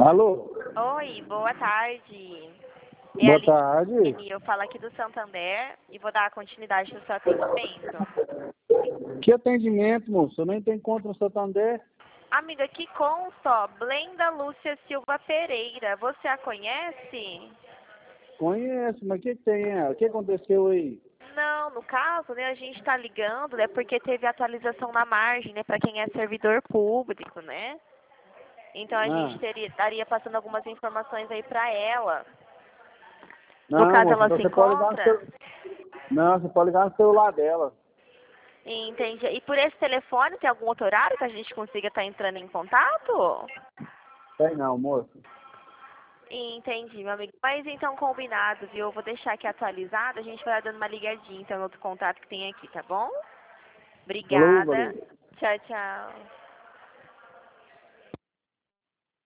Alô? Oi, boa tarde. É a Boa tarde. Liane, eu falo aqui do Santander e vou dar continuidade no seu atendimento. Que atendimento, moço? Eu nem tenho conta no Santander. Amiga, que consta, ó, Blenda Lúcia Silva Pereira, você a conhece? Conheço, mas o que tem ela? O que aconteceu aí? Não, no caso, né, a gente está ligando, né, porque teve atualização na margem, né, para quem é servidor público, né? Então a gente Ah, estaria passando algumas informações aí para ela. No não, caso, moço, ela então se você pode ligar no encontra? seu... Não, você pode ligar no celular dela. Entendi. E por esse telefone tem algum outro horário que a gente consiga estar entrando em contato? Tem não, moço. Entendi, meu amigo. Mas então combinado, viu? Eu vou deixar aqui atualizado, a gente vai dando uma ligadinha então no outro contato que tem aqui, tá bom? Falou, Obrigada. valeu. Tchau, tchau.